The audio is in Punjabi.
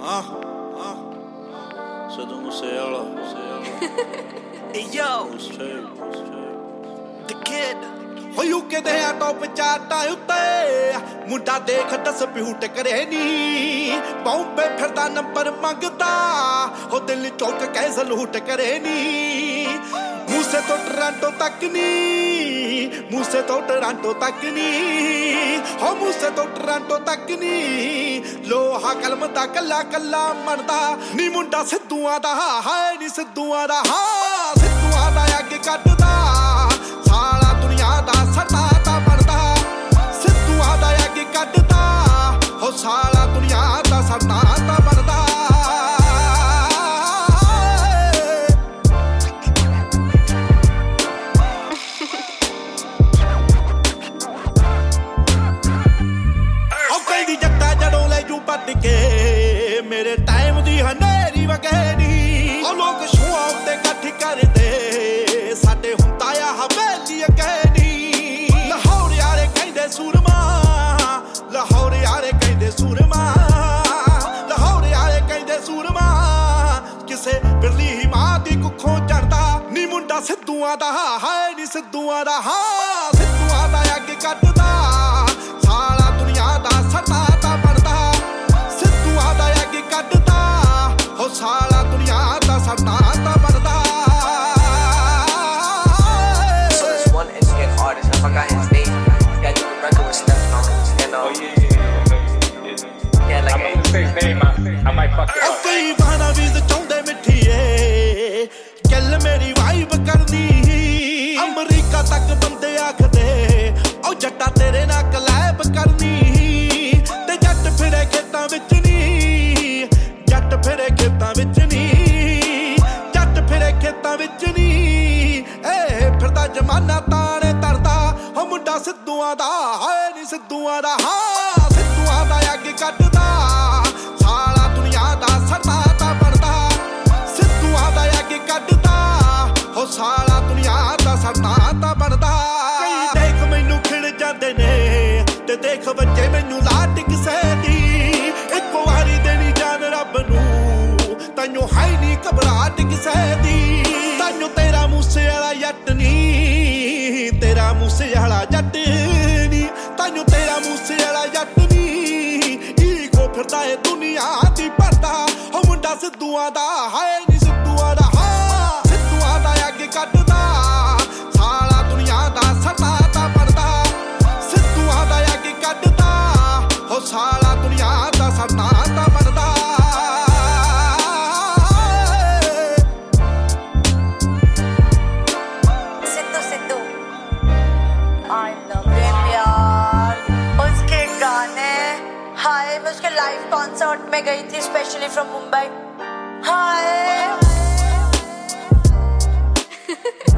Siddhu Moosewala. Yo, the kid. ਹੋ ਯੂਕੇ ਦੇ ਆ ਟੌਪ ਚਾਰਟਾਂ ਉੱਤੇ ਮੁੰਡਾ ਦੇਖ ਡਿਸਪਿਊਟ ਕਰੇ ਨੀ ਬੰਬੇ ਫਿਰਦਾ ਨੰਬਰ ਮੰਗਦਾ ਹੋ ਦਿਲ ਚੌਕ ਕੇ ਸਲੂਟ ਕਰੇ ਨੀ ਮੂਸੇ ਤੋਂ ਟੋਰਾਂਟੋ ਤੱਕ ਨੀ ਮੂਸੇ ਤੋਂ ਟੋਰਾਂਟੋ ਤੱਕ ਨੀ ਹੋ ਮੂਸੇ ਤੋਂ ਟੋਰਾਂਟੋ ਤੱਕ ਨੀ ਲੋਹਾ ਕਲਮ ਦਾ ਕੱਲਾ ਕੱਲਾ ਮਣਦਾ ਨੀ ਮੁੰਡਾ ਸਿੱਧੂਆਂ ਦਾ ਹਾਏ ਨੀ ਸਿੱਧੂਆਂ ਦਾ ਹਾਂ ਸਿੱਧੂਆਂ ਦਾ ਅੱਗੇ ਕੱਢਦਾ ਸਾਲਾ ਦੁਨੀਆ ਦਾ ਸਰਦਾ ਤਾਂ ਬਣਦਾ ਸਿੱਧੂਆਂ ਦਾ ਅੱਗੇ ਕੱਢਦਾ ਹੋ ਸਾਲਾ ਦੁਨੀਆ ਦਾ ਸਰਦਾ ਤਾਂ ਬਣਦਾ ਕੇ ਮੇਰੇ ਟਾਈਮ ਦੀ ਹਨੇਰੀ ਵਗੈਰੀ ਉਹ ਲੋਕ ਸ਼ੋਆਂ ਉੱਤੇ ਇਕੱਠ ਕਰਦੇ ਸਾਡੇ ਹੁੰਦਾ ਆ ਹਵੇਲੀ ਅਕੈਨੀ ਲਾਹੌਰ ਯਾਰੇ ਕਹਿੰਦੇ ਸੂਰਮਾ ਲਾਹੌਰ ਯਾਰੇ ਕਹਿੰਦੇ ਸੂਰਮਾ ਲਾਹੌਰ ਯਾਰੇ ਕਹਿੰਦੇ ਸੂਰਮਾ ਕਿਸੇ ਬਿਰਲੀ ਹੀ ਮਾਂ ਦੀ ਕੁੱਖੋਂ ਚੜਦਾ ਨੀ ਮੁੰਡਾ ਸਿੱਧੂਆਂ ਦਾ ਹਾਏ ਨੀ ਸਿੱਧੂਆਂ ਦਾ ਹਾਂ ਸਿੱਧੂਆਂ ਦਾ ਅੱਗੇ ਕੱਢਦਾ ਸਾਲਾ ਦੁਨੀਆ ਦਾ ਸਰਦਾ ਤਾਂ ਬਣਦਾ ਕੱਢਦਾ ਹੋ ਸਾਲਾ ਦੁਨੀਆ ਦਾ ਸਰਦਾ ਤਾਂ ਬਣਦਾ So there's one Indian artist, I forgot his name. This guy did a record with Steph Jones and yeah, like I'm gonna say his name, I might fuck it up. ਕਈ ਬਹਾਨਾ ਵੀ ਚਾਹੁੰਦੇ ਮਿੱਠੀਏ ਗੱਲ ਮੇਰੀ ਵਾਈਬ ਕਰਦੀ ਅਮਰੀਕਾ ਤੱਕ ਬੰਦੇ ਆਖਦੇ ਉਹ ਜੱਟਾ ਤੇਰੇ ਨਾਲ ਕਲੈਬ ਕਰਨੀ ਤੇ ਜੱਟ ਫਿਰੇ ਖੇਤਾਂ ਵਿੱਚ ਜੱਟ ਫਿਰੇ ਖੇਤਾਂ ਵਿੱਚ ਨੀ ਜੱਟ ਫਿਰੇ ਖੇਤਾਂ ਵਿੱਚ ਨੀ ਏ ਫਿਰਦਾ ਜਮਾਨਾ ਤਾਣੇ ਤਰਦਾ ਹੋ ਮੁੰਡਾ ਸਿੱਧੂਆਂ ਦਾ ਹਾਏ ਨੀ ਸਿੱਧੂਆਂ ਦਾ ਹਾਂ ਸਿੱਧੂਆਂ ਦਾ ਅੱਗੇ ਕੱਢਦਾ ਸਾਲਾ ਦੁਨੀਆ ਦਾ ਸਰਦਾ ਤਾਂ ਬਣਦਾ ਸਿੱਧੂਆਂ ਦਾ ਅੱਗੇ ਕੱਢਦਾ ਹੋ ਸਾਲਾ ਦੁਨੀਆ ਦਾ ਸਰਦਾ ਤਾਂ ਬਣਦਾ ਕਈ ਦੇਖ ਮੈਨੂੰ ਖਿੜ ਜਾਂਦੇ ਨੇ ਤੇ ਦੇਖ ਬੱਚੇ ਮੈਨੂੰ ਲਾਟ ਕਿਸੇ ਦੀ ਇੱਕੋ ਵਾਰੀ ਦੇਣੀ ਜਾਨ ਰੱਬ ਨੂੰ ਤੈਨੂੰ ਹੈ ਨੀ ਘਬਰਾਹਟ ਕਿਸੇ ਦੀ ਤੈਨੂੰ ਤੇਰਾ ਮੂਸੇ ਵਾਲਾ ਜੱਟ ਨੀ ਤੇਰਾ ਮੂਸੇ ਵਾਲਾ ਜੱਟ ਨੀ ਤੈਨੂੰ ਤੇਰਾ ਮੂਸੇ ਵਾਲਾ ਜੱਟ ਨੀ ਈਗੋ ਫਿਰਦਾ ਏ ਦੁਨੀਆ ਦੀ ਪਰਦਾ ਹੋ ਮੁੰਡਾ ਸਿੱਧੂਆਂ ਦਾ ਹਾਏ ਨੀ ਸਿੱਧੂਆਂ ਦਾ ਹਾਂ ਸਿੱਧੂਆਂ ਦਾ ਅੱਗੇ ਕੱਢਦਾ ਸਾਲਾ ਦੁਨੀਆ ਦਾ ਸਰਦਾ ਤਾਂ ਬਣਦਾ ਸਿੱਧੂਆਂ ਦਾ ਅੱਗੇ ਕੱਢਦਾ ਹੋ ਸਾਲਾ ਦੁਨੀਆ ਦਾ ਸਰਦਾ ਤਾਂ ਬਣਦਾ मैं उसके लाइव कॉन्सर्ट में गई थी स्पेशली फ्रॉम मुंबई हाय